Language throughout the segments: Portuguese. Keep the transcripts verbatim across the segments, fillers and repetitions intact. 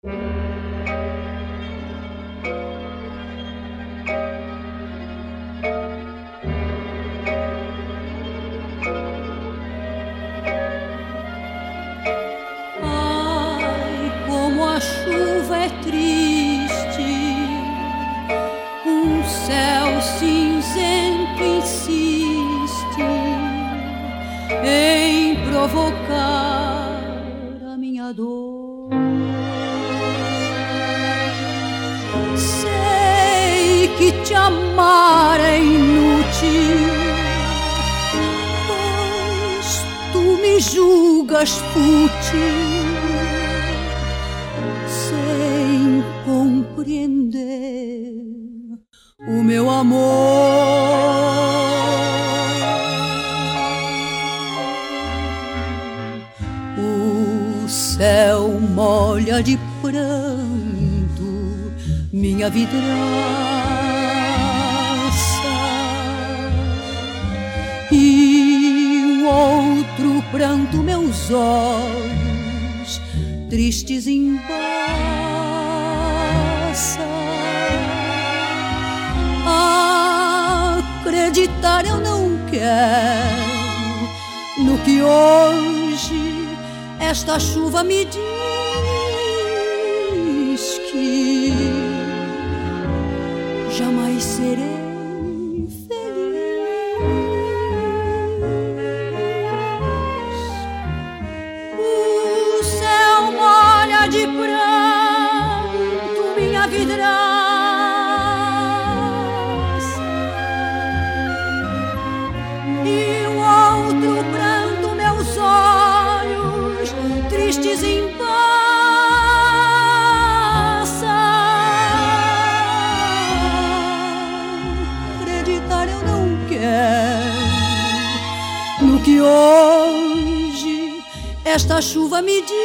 A chuva é triste, um céu cinzento insiste em provocar a minha dor. Sei que te amar é inútil, pois tu me julgas fútil, sem compreender o meu amor. O céu molha de pranto minha vidraça, e um outro pranto meus olhos tristes embaça. Acreditar eu não quero no que hoje esta chuva me diz, que jamais serei de pranto minha vidraça, e um outro pranto meus olhos tristes embaça. Acreditar eu não quero no que hoje esta chuva me diz,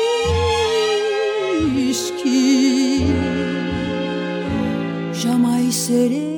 que jamais serei